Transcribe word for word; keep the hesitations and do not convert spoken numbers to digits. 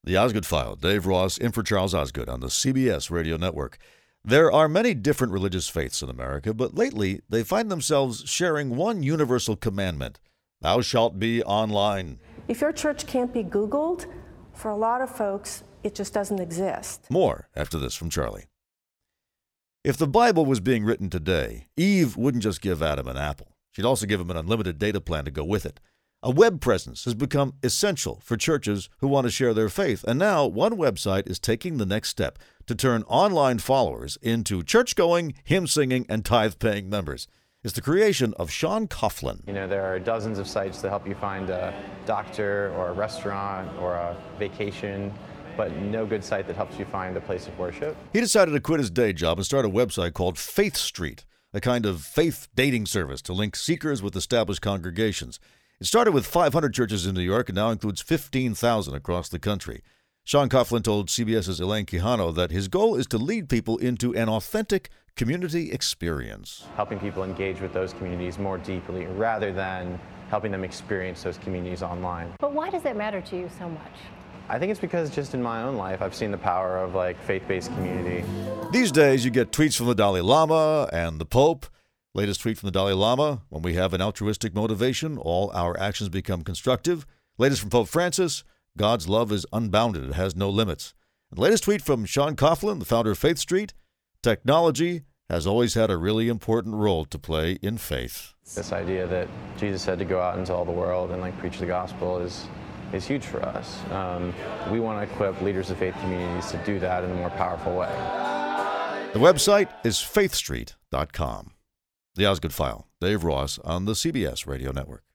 The Osgood File. Dave Ross in for Charles Osgood on the C B S Radio Network. There are many different religious faiths in America, but lately they find themselves sharing one universal commandment: thou shalt be online. If your church can't be Googled, for a lot of folks, it just doesn't exist. More after this from Charlie. If the Bible was being written today, Eve wouldn't just give Adam an apple. She'd also give him an unlimited data plan to go with it. A web presence has become essential for churches who want to share their faith, and now one website is taking the next step to turn online followers into church-going, hymn-singing, and tithe-paying members. It's the creation of Sean Coughlin. You know, there are dozens of sites to help you find a doctor or a restaurant or a vacation, but no good site that helps you find a place of worship. He decided to quit his day job and start a website called Faith Street, a kind of faith dating service to link seekers with established congregations. It started with five hundred churches in New York and now includes fifteen thousand across the country. Sean Coughlin told CBS's Elaine Quijano that his goal is to lead people into an authentic community experience. Helping people engage with those communities more deeply rather than helping them experience those communities online. But why does it matter to you so much? I think it's because just in my own life, I've seen the power of like faith-based community. These days, you get tweets from the Dalai Lama and the Pope. Latest tweet from the Dalai Lama: when we have an altruistic motivation, all our actions become constructive. Latest from Pope Francis: God's love is unbounded, it has no limits. And latest tweet from Sean Coughlin, the founder of Faith Street: technology has always had a really important role to play in faith. This idea that Jesus said to go out into all the world and like preach the gospel is is huge for us. Um, we want to equip leaders of faith communities to do that in a more powerful way. The website is faith street dot com. The Osgood File. Dave Ross on the C B S Radio Network.